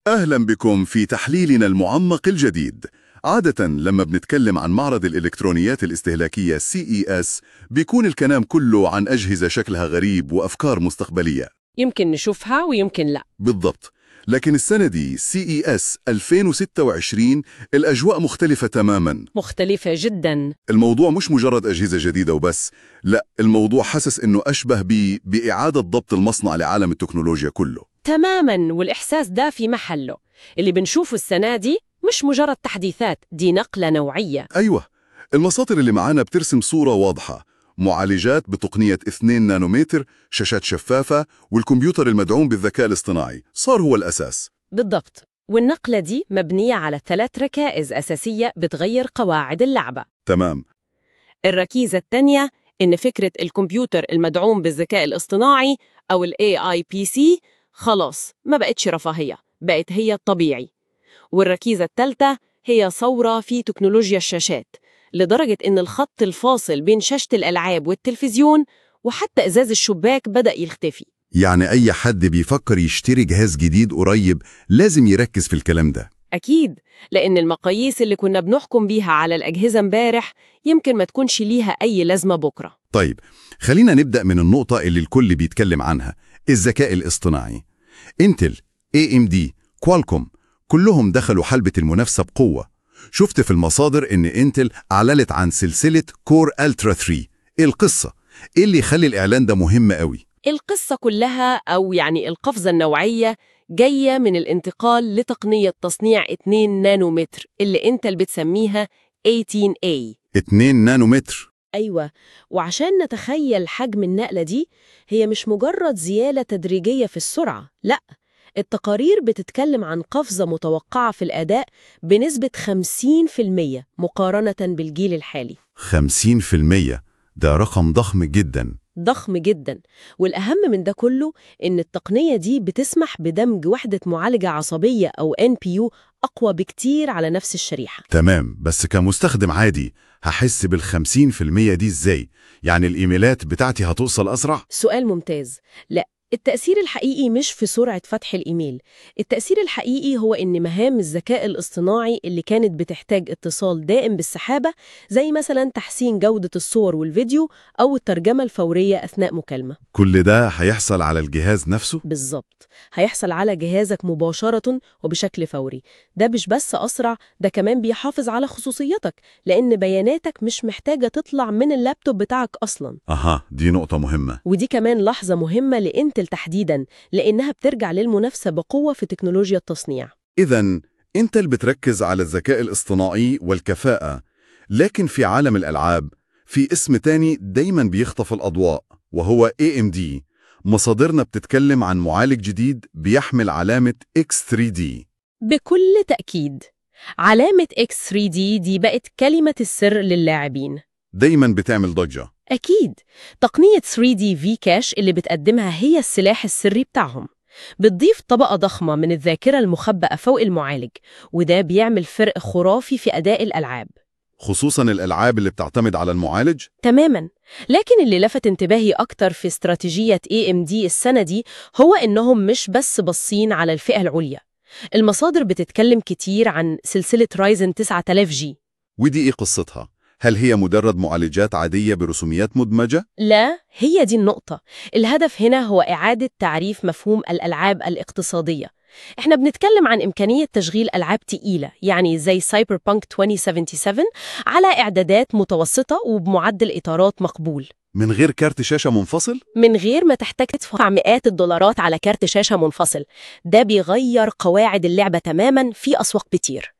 أهلا بكم في تحليلنا المعمق الجديد. عادة لما بنتكلم عن معرض الإلكترونيات الاستهلاكية CES بيكون الكلام كله عن أجهزة شكلها غريب وأفكار مستقبلية. يمكن نشوفها ويمكن لا. بالضبط. لكن السنة دي CES 2026 الأجواء مختلفة تماما. مختلفة جدا. الموضوع مش مجرد أجهزة جديدة وبس، لا، الموضوع حسس إنه أشبه بإعادة ضبط المصنع لعالم التكنولوجيا كله. تماما، والإحساس ده في محله. اللي بنشوفه السنة دي مش مجرد تحديثات، دي نقلة نوعية. أيوة، المساطر اللي معانا بترسم صورة واضحة: معالجات بتقنية 2 نانومتر، شاشات شفافة، والكمبيوتر المدعوم بالذكاء الاصطناعي صار هو الأساس. بالضبط، والنقلة دي مبنية على 3 ركائز أساسية بتغير قواعد اللعبة. تمام. الركيزة الثانية إن فكرة الكمبيوتر المدعوم بالذكاء الاصطناعي أو ال AI PC خلاص ما بقتش رفاهية، بقت هي الطبيعي. والركيزة الثالثة هي ثورة في تكنولوجيا الشاشات، لدرجة إن الخط الفاصل بين شاشة الألعاب والتلفزيون وحتى إزاز الشباك بدأ يختفي. يعني أي حد بيفكر يشتري جهاز جديد قريب لازم يركز في الكلام ده. أكيد، لأن المقاييس اللي كنا بنحكم بيها على الأجهزة امبارح يمكن ما تكونش ليها أي لازمة بكرة. طيب، خلينا نبدأ من النقطة اللي الكل بيتكلم عنها: الذكاء الاصطناعي. انتل، AMD، كوالكوم، كلهم دخلوا حلبة المنافسة بقوة. شفت في المصادر إن انتل أعلنت عن سلسلة كور ألترا 3. إيه القصة؟ إيه اللي يخلي الإعلان ده مهم قوي؟ القصة كلها، أو يعني القفزة النوعية، جاية من الانتقال لتقنية تصنيع 2 نانومتر اللي انتل بتسميها 18A. 2 نانومتر. أيوة، وعشان نتخيل حجم النقلة دي، هي مش مجرد زيادة تدريجية في السرعة، لأ، التقارير بتتكلم عن قفزة متوقعة في الأداء بنسبة 50% مقارنة بالجيل الحالي. 50%؟ ده رقم ضخم جدا. ضخم جدا، والأهم من ده كله إن التقنية دي بتسمح بدمج وحدة معالجة عصبية أو NPU أقوى بكتير على نفس الشريحة. تمام، بس كمستخدم عادي هحس بال50% دي إزاي؟ يعني الإيميلات بتاعتي هتوصل أسرع؟ سؤال ممتاز. لا، التأثير الحقيقي مش في سرعة فتح الإيميل. التأثير الحقيقي هو إن مهام الذكاء الاصطناعي اللي كانت بتحتاج اتصال دائم بالسحابة، زي مثلا تحسين جودة الصور والفيديو أو الترجمة الفورية أثناء مكالمة. كل ده هيحصل على الجهاز نفسه؟ بالظبط، هيحصل على جهازك مباشرة وبشكل فوري. ده مش بس أسرع، ده كمان بيحافظ على خصوصيتك، لأن بياناتك مش محتاجة تطلع من اللابتوب بتاعك أصلاً. دي نقطة مهمة. ودي كمان لحظة مهمة لإنتل تحديداً، لأنها بترجع للمنافسة بقوة في تكنولوجيا التصنيع. إذن انتل بتركز على الذكاء الاصطناعي والكفاءة، لكن في عالم الألعاب في اسم تاني دايما بيخطف الأضواء، وهو AMD. مصادرنا بتتكلم عن معالج جديد بيحمل علامة X3D. بكل تأكيد، علامة X3D دي بقت كلمة السر للاعبين. دايما بتعمل ضجة. أكيد، تقنية 3D V Cache اللي بتقدمها هي السلاح السري بتاعهم. بتضيف طبقة ضخمة من الذاكرة المخبأة فوق المعالج، وده بيعمل فرق خرافي في أداء الألعاب. خصوصا الألعاب اللي بتعتمد على المعالج. تماماً، لكن اللي لفت انتباهي أكتر في استراتيجية AMD السنة دي هو إنهم مش بس باصين على الفئة العليا. المصادر بتتكلم كتير عن سلسلة رايزن 9000G. ودي إيه قصتها؟ هل هي مجرد معالجات عادية برسوميات مدمجة؟ لا، هي دي النقطة. الهدف هنا هو إعادة تعريف مفهوم الألعاب الاقتصادية. إحنا بنتكلم عن إمكانية تشغيل ألعاب تقيلة، يعني زي سايبر بانك 2077، على إعدادات متوسطة وبمعدل إطارات مقبول، من غير كارت شاشة منفصل؟ من غير ما تحتاج تدفع مئات الدولارات على كارت شاشة منفصل. ده بيغير قواعد اللعبة تماماً في أسواق كتير.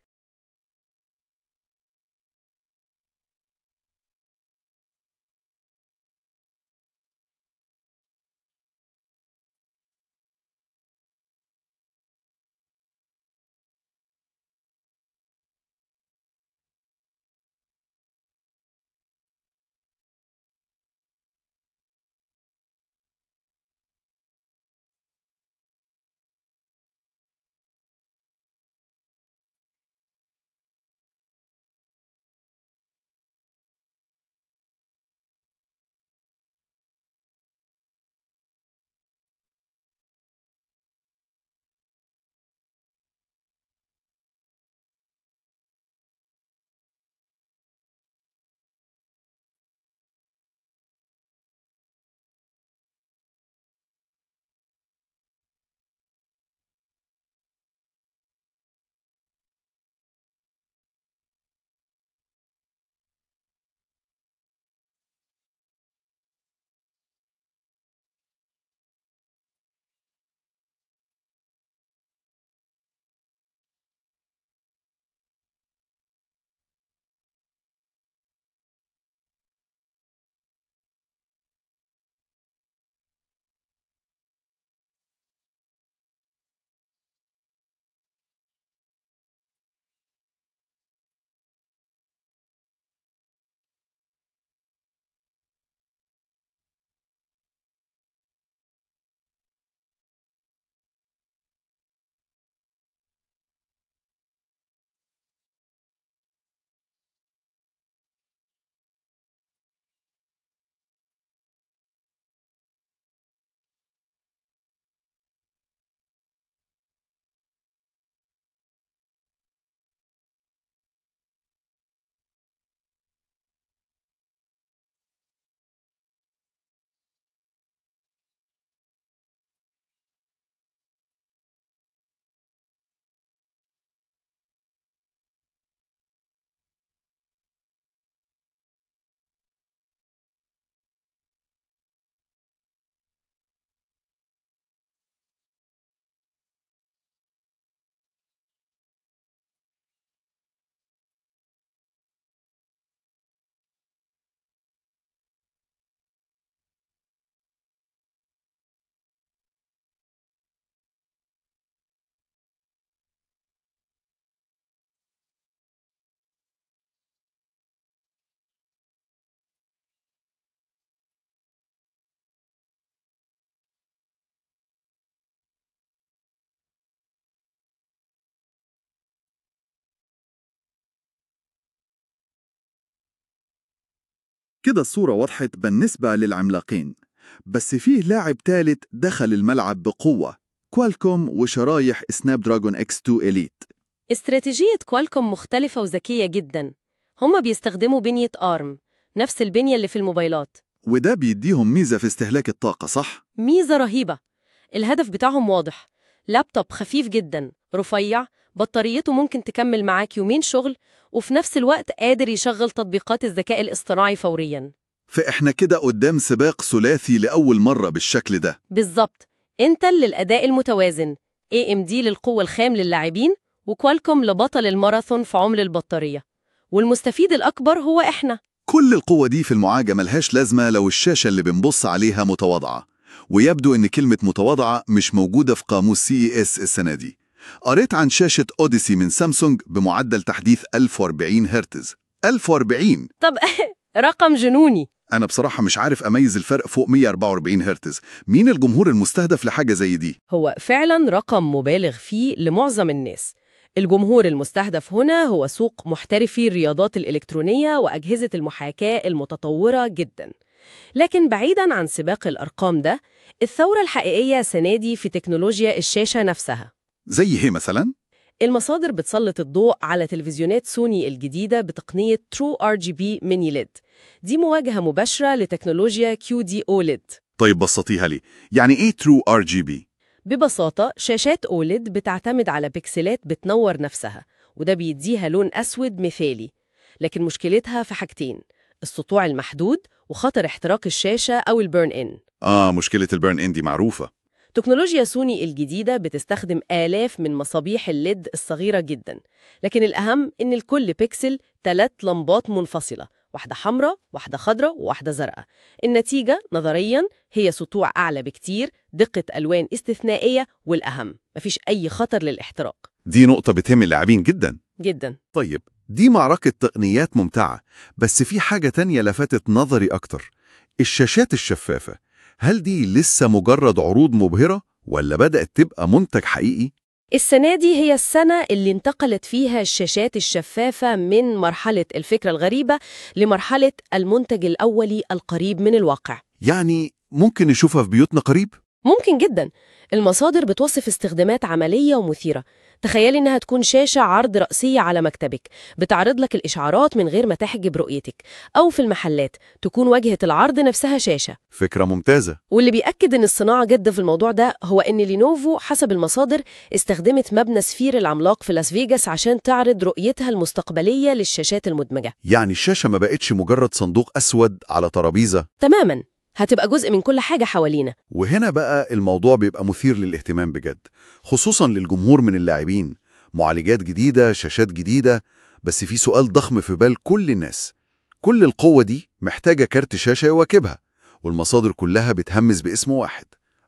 كده الصورة وضحت بالنسبة للعملاقين. بس فيه لاعب ثالث دخل الملعب بقوة، كوالكوم وشرايح سناب دراجون X2 إليت. استراتيجية كوالكوم مختلفة وذكية جدا. هم بيستخدموا بنية ARM، نفس البنية اللي في الموبايلات. وده بيديهم ميزة في استهلاك الطاقة، صح؟ ميزة رهيبة. الهدف بتاعهم واضح، لابتوب خفيف جدا رفيع، بطاريته ممكن تكمل معاك يومين شغل، وفي نفس الوقت قادر يشغل تطبيقات الذكاء الاصطناعي فوريا. فإحنا كده قدام سباق ثلاثي لأول مرة بالشكل ده. بالظبط، انتل للأداء المتوازن، AMD للقوة الخام للاعبين، وكوالكوم لبطل الماراثون في عمر البطارية. والمستفيد الأكبر هو إحنا. كل القوة دي في المعالجة ملهاش لازمة لو الشاشة اللي بنبص عليها متواضعة، ويبدو إن كلمة متواضعة مش موجودة في قاموس CES السنة دي. قريت عن شاشة أوديسي من سامسونج بمعدل تحديث 1040 هرتز. 1040! طب رقم جنوني. أنا بصراحة مش عارف أميز الفرق فوق 144 هرتز. مين الجمهور المستهدف لحاجة زي دي؟ هو فعلا رقم مبالغ فيه لمعظم الناس. الجمهور المستهدف هنا هو سوق محترفي الرياضات الإلكترونية وأجهزة المحاكاة المتطورة جدا. لكن بعيداً عن سباق الأرقام ده، الثورة الحقيقية سنادي في تكنولوجيا الشاشة نفسها. زي إيه مثلاً؟ المصادر بتسلط الضوء على تلفزيونات سوني الجديدة بتقنية True RGB Mini LED. دي مواجهة مباشرة لتكنولوجيا QD OLED. طيب بسطيها لي، يعني إيه True RGB؟ ببساطة شاشات OLED بتعتمد على بكسلات بتنور نفسها، وده بيديها لون أسود مثالي. لكن مشكلتها في حاجتين: السطوع المحدود وخطر احتراق الشاشة أو البيرن إن. مشكلة البيرن إن دي معروفة. تكنولوجيا سوني الجديدة بتستخدم آلاف من مصابيح الليد الصغيرة جدا، لكن الأهم إن الكل بيكسل 3 لمبات منفصلة، واحدة حمراء، واحدة خضراء، وواحدة زرقاء. النتيجة نظرياً هي سطوع أعلى بكتير، دقة ألوان استثنائية، والأهم مفيش أي خطر للاحتراق. دي نقطة بتهم اللاعبين جدا. جدا. طيب، دي معركة تقنيات ممتعة، بس في حاجة تانية لفتت نظري أكتر: الشاشات الشفافة. هل دي لسه مجرد عروض مبهرة ولا بدأت تبقى منتج حقيقي؟ السنة دي هي السنة اللي انتقلت فيها الشاشات الشفافة من مرحلة الفكرة الغريبة لمرحلة المنتج الأولي القريب من الواقع. يعني ممكن نشوفها في بيوتنا قريب؟ ممكن جدا. المصادر بتوصف استخدامات عملية ومثيرة. تخيلي إنها تكون شاشة عرض رأسية على مكتبك بتعرض لك الإشعارات من غير ما تحجب رؤيتك، أو في المحلات تكون واجهة العرض نفسها شاشة. فكرة ممتازة. واللي بيأكد إن الصناعة جد في الموضوع ده هو إن لينوفو حسب المصادر استخدمت مبنى سفير العملاق في لاس فيغاس عشان تعرض رؤيتها المستقبلية للشاشات المدمجة. يعني الشاشة ما بقتش مجرد صندوق أسود على ترابيزة. تماماً، هتبقى جزء من كل حاجة حوالينا. وهنا بقى الموضوع بيبقى مثير للاهتمام بجد، خصوصاً للجمهور من اللاعبين. معالجات جديدة، شاشات جديدة، بس في سؤال ضخم في بال كل الناس: كل القوة دي محتاجة كارت شاشة يواكبها، والمصادر كلها بتهمس باسم واحد: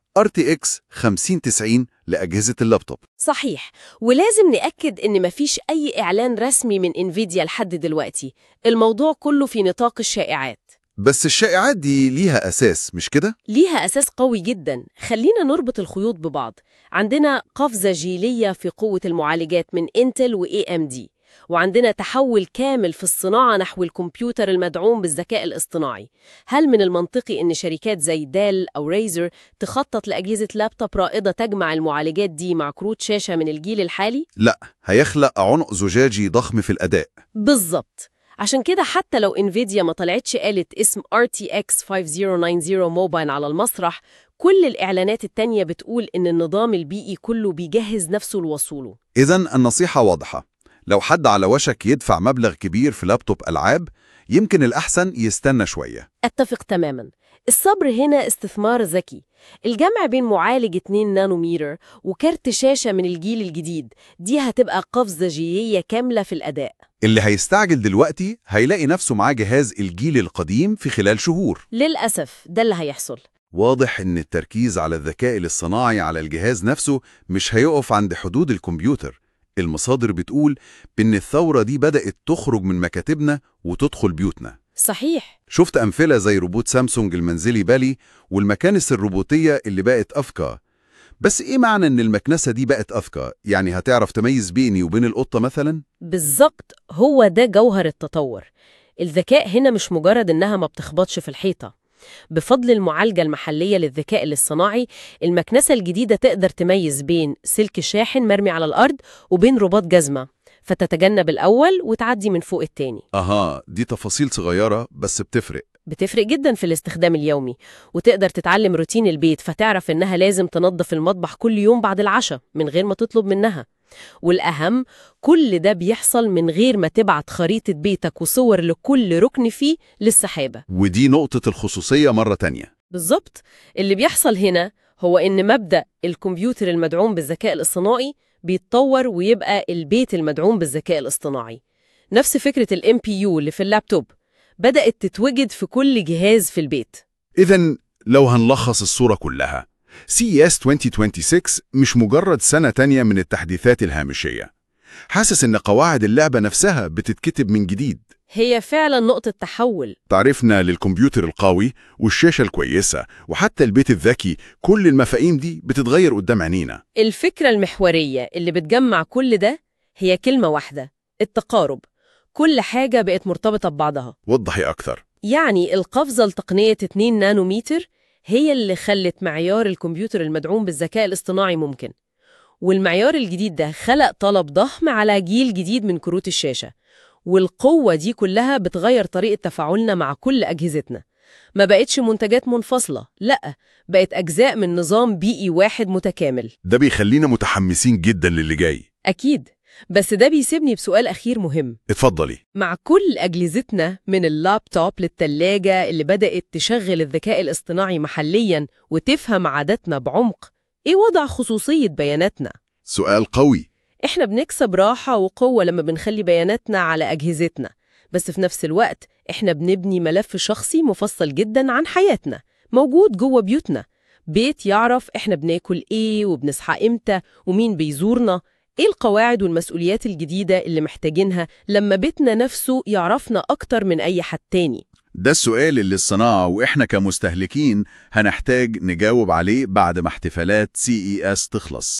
RTX 5090 لأجهزة اللابتوب. صحيح، ولازم نأكد إن مفيش أي إعلان رسمي من انفيديا لحد دلوقتي. الموضوع كله في نطاق الشائعات. بس الشائعات دي ليها أساس، مش كده؟ ليها أساس قوي جدا. خلينا نربط الخيوط ببعض. عندنا قفزة جيلية في قوة المعالجات من انتل و AMD، وعندنا تحول كامل في الصناعة نحو الكمبيوتر المدعوم بالذكاء الاصطناعي. هل من المنطقي إن شركات زي ديل أو ريزر تخطط لأجهزة لابتوب رائدة تجمع المعالجات دي مع كروت شاشة من الجيل الحالي؟ لا، هيخلق عنق زجاجي ضخم في الأداء. بالظبط. عشان كده حتى لو انفيديا ما طلعتش قالت اسم RTX 5090 موبايل على المسرح، كل الإعلانات التانية بتقول إن النظام البيئي كله بيجهز نفسه لوصوله. إذن النصيحة واضحة: لو حد على وشك يدفع مبلغ كبير في لابتوب ألعاب، يمكن الأحسن يستنى شوية. أتفق تماماً. الصبر هنا استثمار ذكي. الجمع بين معالج 2 نانومتر وكارت شاشة من الجيل الجديد، دي هتبقى قفزة جيلية كاملة في الأداء. اللي هيستعجل دلوقتي هيلاقي نفسه معاه جهاز الجيل القديم في خلال شهور. للأسف ده اللي هيحصل. واضح إن التركيز على الذكاء الاصطناعي على الجهاز نفسه مش هيقف عند حدود الكمبيوتر. المصادر بتقول بإن الثورة دي بدأت تخرج من مكاتبنا وتدخل بيوتنا. صحيح. شفت أمثلة زي روبوت سامسونج المنزلي بالي، والمكانس الروبوتية اللي بقت أذكى. بس إيه معنى إن المكنسة دي بقت أذكى؟ يعني هتعرف تميز بيني وبين القطة مثلا؟ بالظبط، هو ده جوهر التطور. الذكاء هنا مش مجرد إنها ما بتخبطش في الحيطة. بفضل المعالجة المحلية للذكاء الاصطناعي، المكنسة الجديدة تقدر تميز بين سلك شاحن مرمي على الأرض وبين رباط جزمة، فتتجنب الأول وتعدي من فوق التاني. دي تفاصيل صغيرة بس بتفرق جدا في الاستخدام اليومي، وتقدر تتعلم روتين البيت، فتعرف إنها لازم تنظف المطبخ كل يوم بعد العشاء من غير ما تطلب منها. والأهم، كل ده بيحصل من غير ما تبعت خريطة بيتك وصور لكل ركن فيه للسحابة. ودي نقطة الخصوصية مرة تانية. بالظبط. اللي بيحصل هنا هو إن مبدأ الكمبيوتر المدعوم بالذكاء الاصطناعي بيتطور ويبقى البيت المدعوم بالذكاء الاصطناعي. نفس فكرة ال MPU اللي في اللابتوب بدأت تتوجد في كل جهاز في البيت. إذن لو هنلخص الصورة كلها، CES 2026 مش مجرد سنة تانية من التحديثات الهامشية. حاسس إن قواعد اللعبة نفسها بتتكتب من جديد. هي فعلا نقطة تحول. تعرفنا للكمبيوتر القوي والشاشة الكويسة وحتى البيت الذكي، كل المفاهيم دي بتتغير قدام عينينا. الفكرة المحورية اللي بتجمع كل ده هي كلمة واحدة: التقارب. كل حاجة بقت مرتبطة ببعضها. وضحي أكثر. يعني القفزة لتقنية 2 نانومتر هي اللي خلت معيار الكمبيوتر المدعوم بالذكاء الاصطناعي ممكن. والمعيار الجديد ده خلق طلب ضخم على جيل جديد من كروت الشاشة، والقوة دي كلها بتغير طريقة تفاعلنا مع كل أجهزتنا. ما بقتش منتجات منفصلة، لأ، بقت أجزاء من نظام بيئي واحد متكامل. ده بيخلينا متحمسين جدا للي جاي. أكيد، بس ده بيسيبني بسؤال أخير مهم. اتفضلي. مع كل أجهزتنا من اللابتوب للتلاجة اللي بدأت تشغل الذكاء الاصطناعي محلياً وتفهم عاداتنا بعمق، إيه وضع خصوصية بياناتنا؟ سؤال قوي. إحنا بنكسب راحة وقوة لما بنخلي بياناتنا على أجهزتنا، بس في نفس الوقت إحنا بنبني ملف شخصي مفصل جداً عن حياتنا موجود جوه بيوتنا. بيت يعرف إحنا بناكل إيه وبنصحى إمتى ومين بيزورنا. إيه القواعد والمسؤوليات الجديدة اللي محتاجينها لما بيتنا نفسه يعرفنا أكتر من أي حد تاني؟ ده السؤال اللي الصناعة وإحنا كمستهلكين هنحتاج نجاوب عليه بعد ما احتفالات CES تخلص.